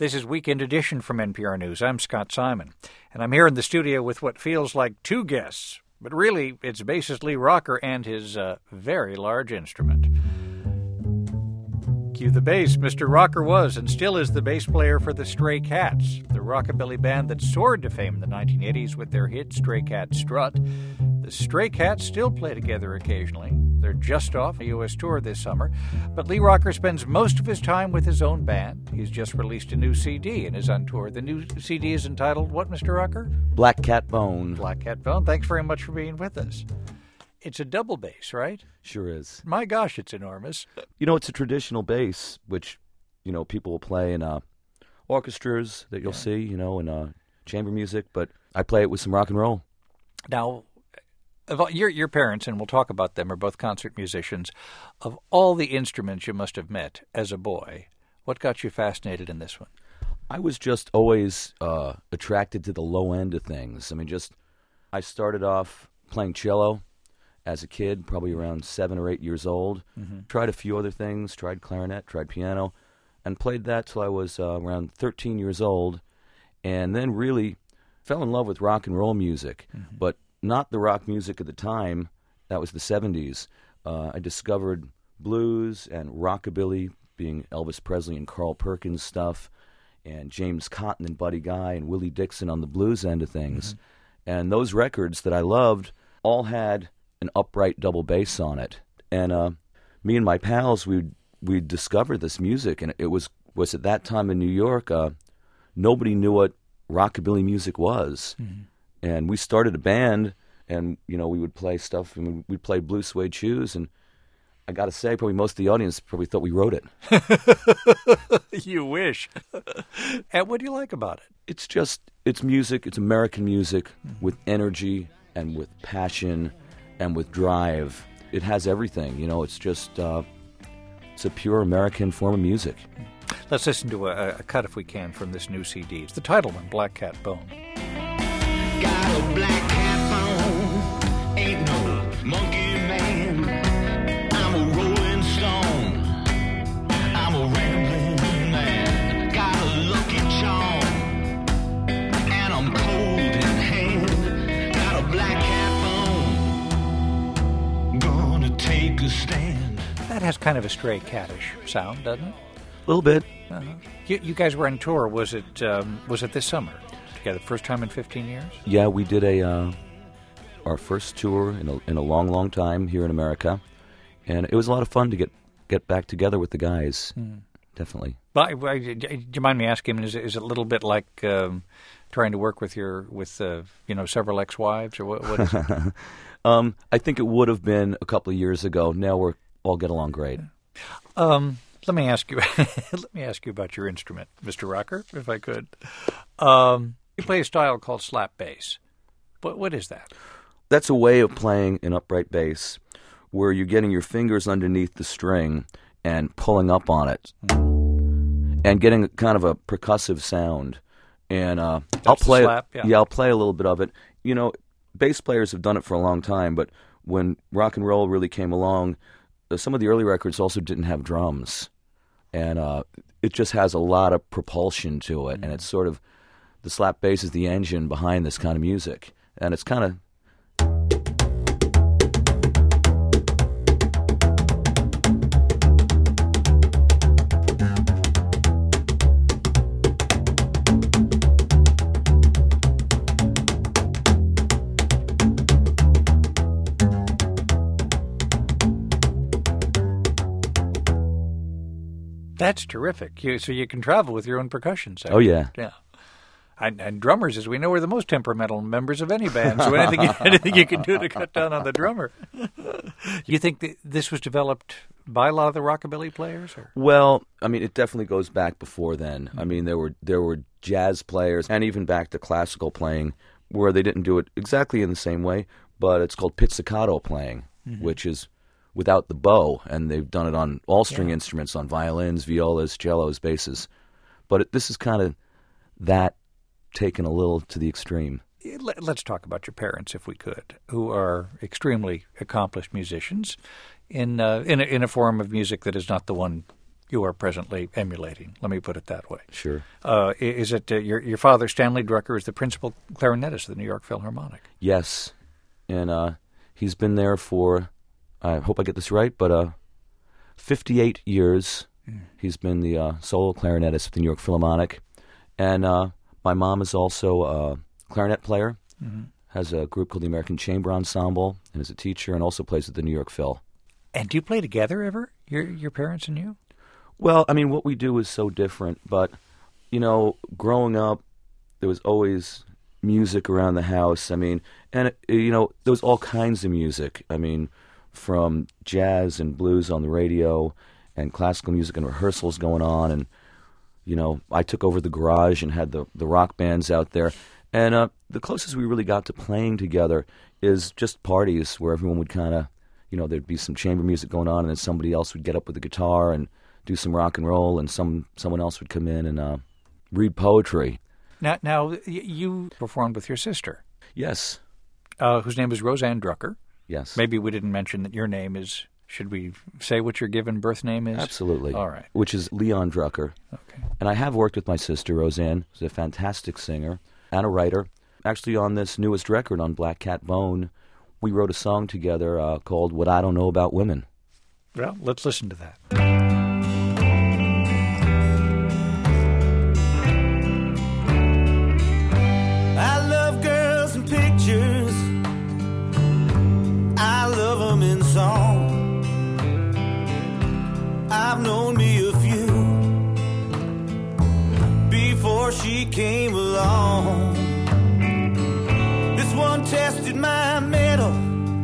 This is Weekend Edition from NPR News. I'm Scott Simon, and I'm here in the studio with what feels like two guests, but really it's bassist Lee Rocker and his very large instrument. Cue the bass. Mr. Rocker was and still is the bass player for the Stray Cats, the rockabilly band that soared to fame in the 1980s with their hit Stray Cat Strut. The Stray Cats still play together occasionally. They're just off a U.S. tour this summer, but Lee Rocker spends most of his time with his own band. He's just released a new CD and is on tour. The new CD is entitled what, Mr. Rocker? Black Cat Bone. Black Cat Bone. Thanks very much for being with us. It's a double bass, right? Sure is. My gosh, it's enormous. You know, it's a traditional bass, which, you know, people will play in orchestras that you'll see, you know, in chamber music, but I play it with some rock and roll. Now, your parents, and we'll talk about them, are both concert musicians. Of all the instruments you must have met as a boy, what got you fascinated in this one? I was just always attracted to the low end of things. I mean, I started off playing cello as a kid, probably around 7 or 8 years old. Mm-hmm. Tried a few other things, tried clarinet, tried piano, and played that till I was around 13 years old, and then really fell in love with rock and roll music, but not the rock music at the time. That was the 70s. I discovered blues and rockabilly, being Elvis Presley and Carl Perkins stuff, and James Cotton and Buddy Guy and Willie Dixon on the blues end of things. Mm-hmm. And those records that I loved all had an upright double bass on it. And me and my pals, we'd discovered this music, and it was at that time in New York, nobody knew what rockabilly music was. Mm-hmm. And we started a band, and, you know, we would play stuff, and we'd play Blue Suede Shoes, and I got to say, probably most of the audience probably thought we wrote it. You wish. And what do you like about it? It's music, it's American music with energy and with passion and with drive. It has everything, you know, it's just, it's a pure American form of music. Let's listen to a cut, if we can, from this new CD. It's the title one, Black Cat Bone. Got a black cat bone, ain't no monkey man. I'm a rolling stone, I'm a rambling man. Got a lucky charm, and I'm cold in hand. Got a black cat bone, gonna take a stand. That has kind of a Stray Cat-ish sound, doesn't it? A little bit. Uh-huh. You guys were on tour. Was it this summer? Together, first time in 15 years? Yeah, we did our first tour in a long, long time here in America, and it was a lot of fun to get back together with the guys. Definitely. But do you mind me asking? Is it a little bit like trying to work with several ex-wives, or what is it? I think it would have been a couple of years ago. Now we all get along great. Let me ask you. Let me ask you about your instrument, Mr. Rocker, if I could. You play a style called slap bass. What is that? That's a way of playing an upright bass where you're getting your fingers underneath the string and pulling up on it and getting kind of a percussive sound. And I'll play slap, yeah. I'll play a little bit of it. You know, bass players have done it for a long time, but when rock and roll really came along, some of the early records also didn't have drums. And it just has a lot of propulsion to it, and it's sort of, the slap bass is the engine behind this kind of music, and it's kind of... That's terrific. So you can travel with your own percussion section. Oh, yeah. Yeah. And drummers, as we know, are the most temperamental members of any band, so anything you can do to cut down on the drummer. You think this was developed by a lot of the rockabilly players? Or? Well, I mean, it definitely goes back before then. I mean, there were jazz players, and even back to classical playing, where they didn't do it exactly in the same way, but it's called pizzicato playing, which is without the bow, and they've done it on all string instruments, on violins, violas, cellos, basses. But this is kind of that taken a little to the extreme. Let's talk about your parents, if we could, who are extremely accomplished musicians in a form of music that is not the one you are presently emulating. Let me put it that way. Sure. Is it your father, Stanley Drucker, is the principal clarinetist of the New York Philharmonic? Yes. And he's been there for, I hope I get this right, but 58 years. He's been the solo clarinetist of the New York Philharmonic. And my mom is also a clarinet player, has a group called the American Chamber Ensemble, and is a teacher and also plays at the New York Phil. And do you play together ever, your parents and you? Well, I mean, what we do is so different, but, you know, growing up, there was always music around the house. I mean, and, you know, there was all kinds of music. I mean, from jazz and blues on the radio and classical music and rehearsals going on. And, you know, I took over the garage and had the rock bands out there. And the closest we really got to playing together is just parties where everyone would kind of, you know, there'd be some chamber music going on and then somebody else would get up with the guitar and do some rock and roll, and someone else would come in and read poetry. Now, you performed with your sister. Yes. Whose name is Roseanne Drucker. Yes. Maybe we didn't mention that your name is, should we say what your given birth name is? Absolutely. All right. Which is Leon Drucker. Okay. And I have worked with my sister, Roseanne, who's a fantastic singer and a writer. Actually, on this newest record, on Black Cat Bone, we wrote a song together called What I Don't Know About Women. Well, let's listen to that. I love girls and pictures. I love them in song. I've known me a few before she came along. This one tested my metal.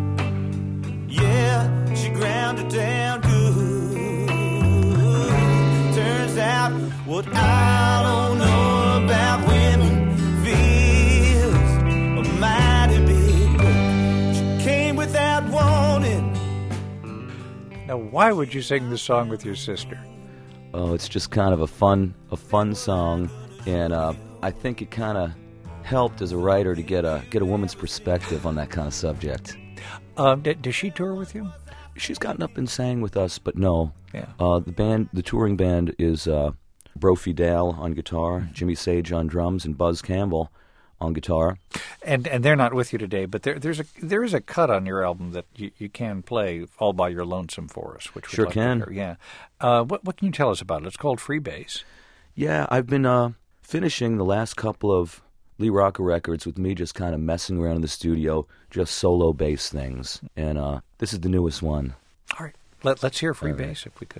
Yeah, she ground it down good. Turns out what I don't know about women feels a mighty big book. She came without warning. Now, why would you sing this song with your sister? Oh, it's just kind of a fun song, and I think it kind of helped as a writer to get a woman's perspective on that kind of subject. Does she tour with you? She's gotten up and sang with us, but no. Yeah. The touring band is Bro Fidel on guitar, Jimmy Sage on drums, and Buzz Campbell on guitar. And they're not with you today, but there is a cut on your album that you can play all by your lonesome for us, which sure like can. To hear. Yeah. What can you tell us about it? It's called Freebase. Yeah, I've been finishing the last couple of Lee Rocker records with me just kind of messing around in the studio, just solo bass things. And this is the newest one. All right. Let's hear Freebase if we could.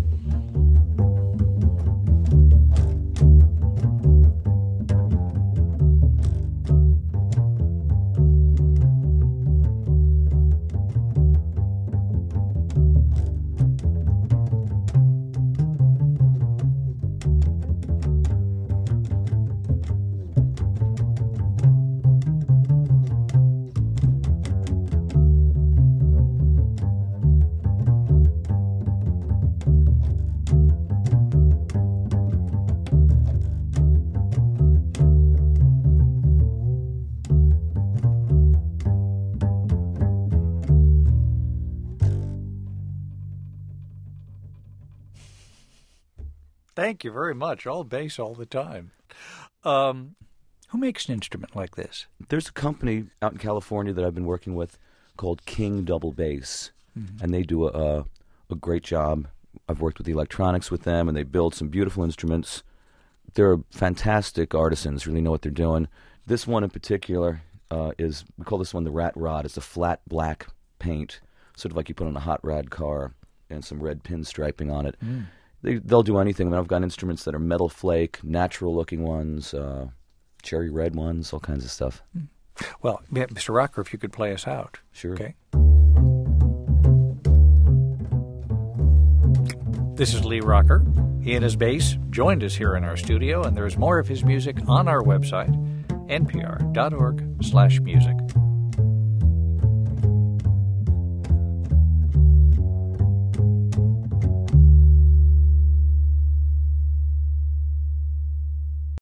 Thank you very much. All bass all the time. Who makes an instrument like this? There's a company out in California that I've been working with called King Double Bass, and they do a great job. I've worked with the electronics with them, and they build some beautiful instruments. They're fantastic artisans, really know what they're doing. This one in particular we call this one the Rat Rod. It's a flat black paint, sort of like you put on a hot rod car, and some red pinstriping on it. They'll do anything. I mean, I've got instruments that are metal flake, natural-looking ones, cherry red ones, all kinds of stuff. Well, Mr. Rocker, if you could play us out. Sure. Okay. This is Lee Rocker. He and his bass joined us here in our studio, and there's more of his music on our website, npr.org/music.